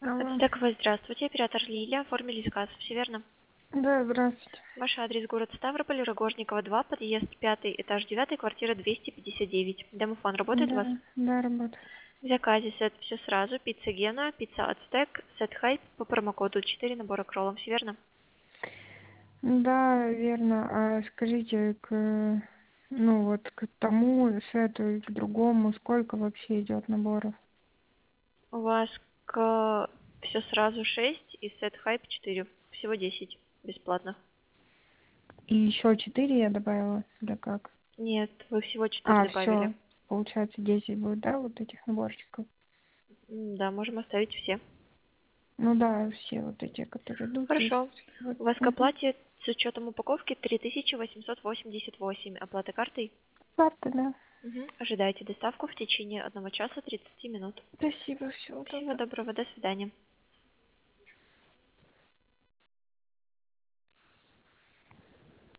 Алло. Отстековая, здравствуйте. Оператор Лилия. Оформили заказ. Все верно? Да, здравствуйте. Ваш адрес город Ставрополь, Рогожникова, 2, подъезд 5, этаж 9, квартира 259. Домофон работает у Да, вас? да, работает. В заказе сет все сразу. Пицца Гена, пицца Ацтек, сет Хайп по промокоду 4 набора к роллам. Все верно? Да, верно. А скажите, ну вот к тому сету и к другому сколько вообще идет наборов? У вас к все сразу 6 и сет Хайп 4. Всего 10. Бесплатно. И еще 4 я добавила? Да как? Нет, вы всего 4 А, добавили. все. Получается 10 будет, да, вот этих наборчиков? Да, можем оставить все. Ну да, все вот эти, которые идут, 10. Хорошо. Вот. У вас к Угу. оплате с учетом упаковки 3888. Оплата картой? Ладно, да. Мгм. Ожидайте доставку в течение 1 часа 30 минут. Спасибо, всего Всего доброго. доброго, до свидания.